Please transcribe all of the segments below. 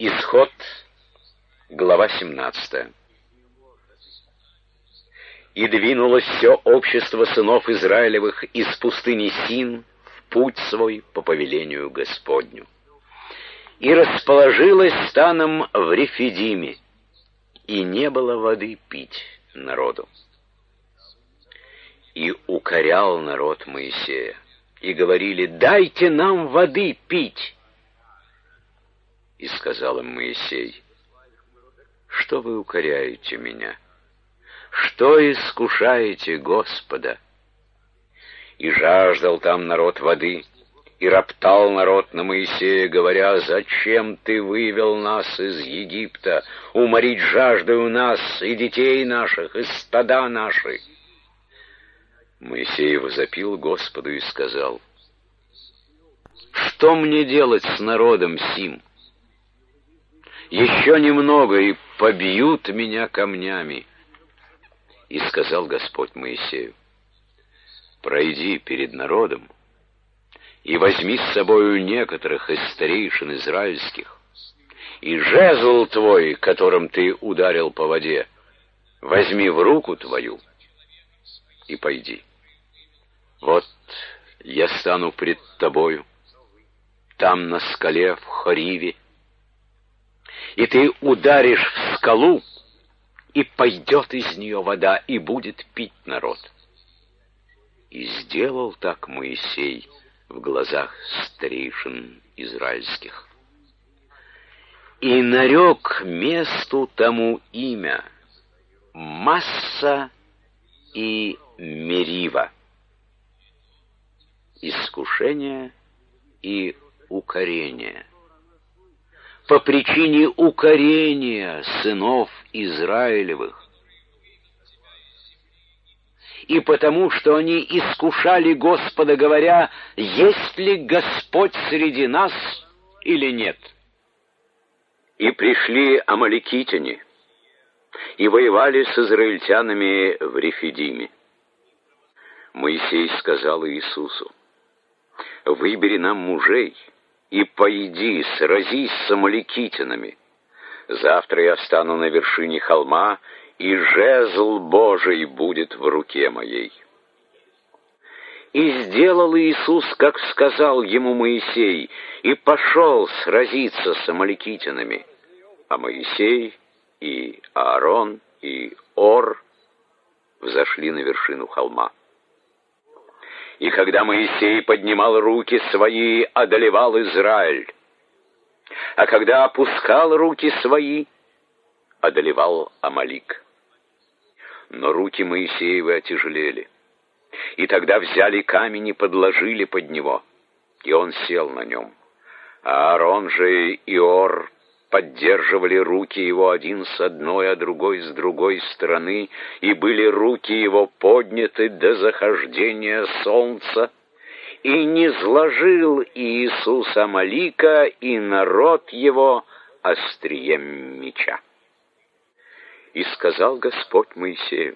Исход, глава 17. «И двинулось все общество сынов Израилевых из пустыни Син в путь свой по повелению Господню. И расположилось станом в Рефидиме, и не было воды пить народу. И укорял народ Моисея, и говорили: дайте нам воды пить. И сказал им Моисей: что вы укоряете меня? Что искушаете Господа? И жаждал там народ воды, и роптал народ на Моисея, говоря: зачем ты вывел нас из Египта, уморить жаждою нас и детей наших, и стада наши? Моисей возопил Господу и сказал: что мне делать с народом сим? Еще немного, и побьют меня камнями. И сказал Господь Моисею: пройди перед народом и возьми с собою некоторых из старейшин израильских, и жезл твой, которым ты ударил по воде, возьми в руку твою и пойди. Вот я стану пред тобою, там на скале в Хориве, и ты ударишь в скалу, и пойдет из нее вода, и будет пить народ. И сделал так Моисей в глазах старейшин израильских. И нарек месту тому имя Масса и Мерива, искушение и укорение, по причине укорения сынов Израилевых, и потому, что они искушали Господа, говоря: есть ли Господь среди нас или нет? И пришли амаликитяне, и воевали с израильтянами в Рефидиме. Моисей сказал Иисусу: выбери нам мужей, и пойди, сразись с амаликитянами. Завтра я встану на вершине холма, и жезл Божий будет в руке моей. И сделал Иисус, как сказал ему Моисей, и пошел сразиться с амаликитянами. А Моисей и Аарон и Ор взошли на вершину холма. И когда Моисей поднимал руки свои, одолевал Израиль, а когда опускал руки свои, одолевал Амалик. Но руки Моисеевы отяжелели, и тогда взяли камень и подложили под него, и он сел на нем. А Аарон же и Ор поддерживали руки его один с одной, а другой с другой стороны, и были руки его подняты до захождения солнца, и не сложил Иисус Амалика и народ его острием меча. И сказал Господь Моисею: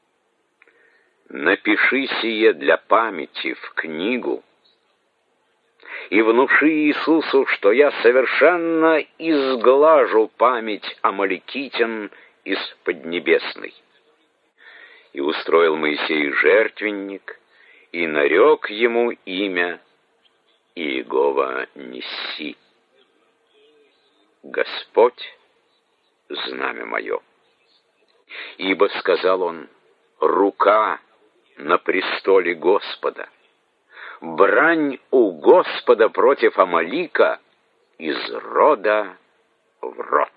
напиши сие для памяти в книгу, и внуши Иисусу, что я совершенно изглажу память амаликитян из Поднебесной. И устроил Моисей жертвенник, и нарек ему имя Иегова Нисси. Господь — знамя мое. Ибо, сказал он, рука на престоле Господа, брань у Господа против Амалика из рода в род.